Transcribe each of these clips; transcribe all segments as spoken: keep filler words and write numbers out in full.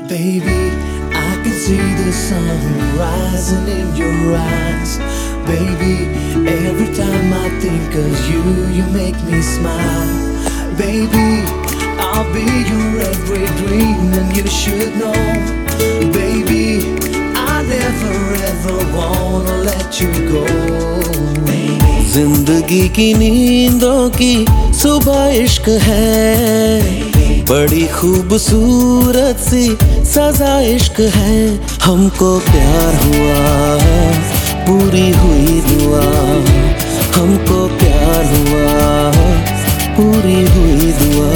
Baby, I can see the sun rising in your eyes. Baby, every time I think of you, you make me smile. Baby, I'll be your every dream and you should know. Baby, I never ever wanna let you go. जिंदगी की नींदों की सुबह इश्क है, बड़ी खूबसूरत सी सजा इश्क है। हमको प्यार हुआ, पूरी हुई दुआ। हमको प्यार हुआ, पूरी हुई दुआ।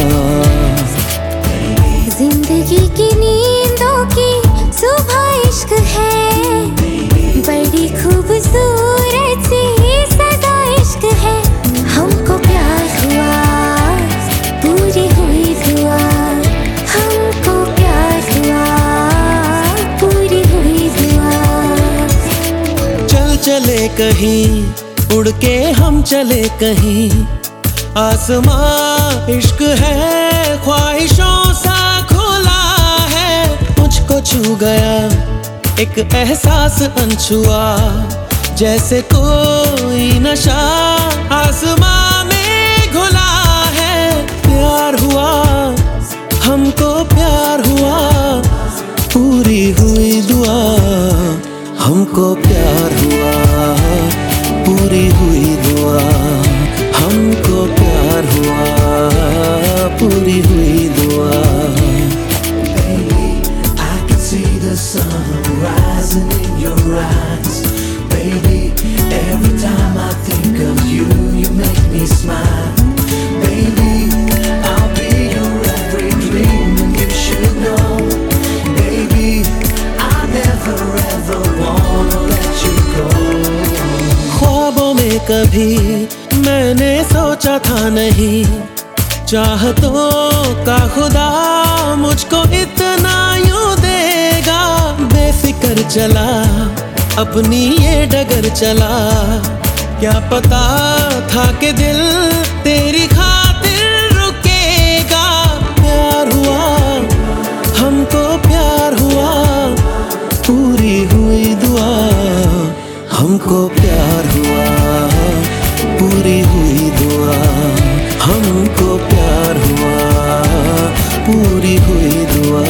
जिंदगी की नींदों की सुबह इश्क है, बड़ी खूबसूरत सी सजा इश्क है। हमको प्यार हुआ, पूरी हुई दुआ। हमको प्यार हुआ, पूरी हुई दुआ। चल चले कहीं, उड़ के हम चले कहीं। आसमां इश्क है, ख्वाहिशों सा खुला है। मुझको छू गया एक एहसास अनछुआ, जैसे कोई नशा आसमां में घुला है। प्यार हुआ, हमको प्यार हुआ, पूरी हुई दुआ। हमको प्यार हुआ, पूरी हुई दुआ। हमको प्यार हुआ, पूरी हुई दुआ। Baby, I can see the sun rising in your eyes. Baby, every time I think of you, you make me smile. Baby, I'll be your every dream and you should know. Baby, I never ever wanna let you go. ख्वाबों में कभी मैंने सोचा था नहीं, चाहतों का खुदा मुझको इतना यूं देगा। बेफिक्र चला, अपनी ये डगर चला। क्या पता था कि दिल तेरी खातिर रुकेगा। प्यार हुआ, हमको प्यार हुआ, पूरी हुई दुआ। हमको प्यार हुआ, पूरी हुई दुआ। हमको प्यार हुआ, पूरी हुई दुआ।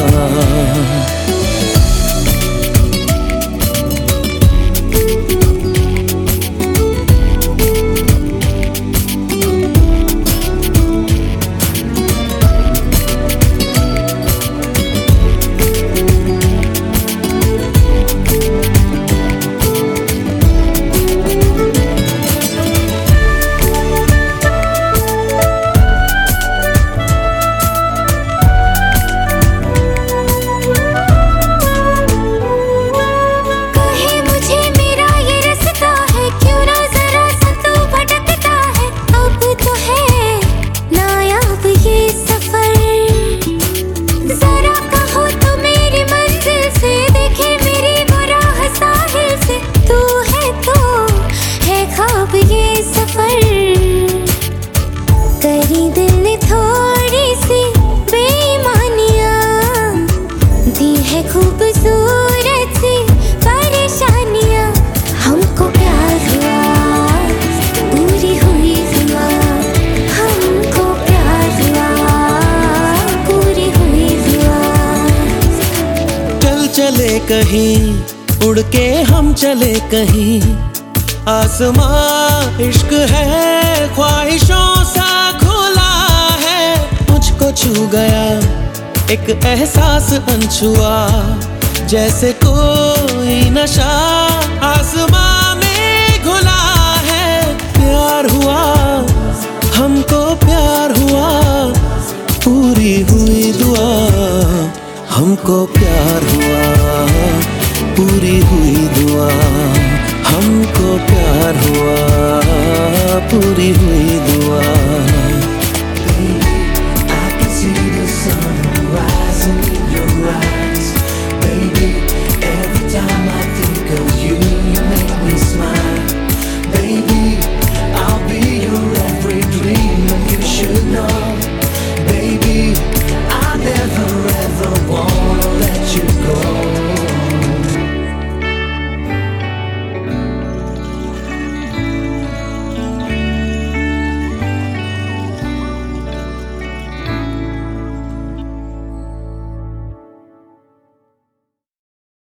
खूबसूरत सी परेशानियां। हमको प्यार हुआ, पूरी हुई दुआ। हमको प्यार हुआ, पूरी हुई दुआ। चल चले कहीं, उड़ के हम चले कहीं। आसमां इश्क है, ख्वाहिशों सा खुला है। मुझको छू गया एक एहसास अनछुआ, जैसे कोई नशा आसमां में घुला है। प्यार हुआ, हमको प्यार हुआ, पूरी हुई दुआ। हमको प्यार हुआ, पूरी हुई दुआ। हमको प्यार हुआ, पूरी हुई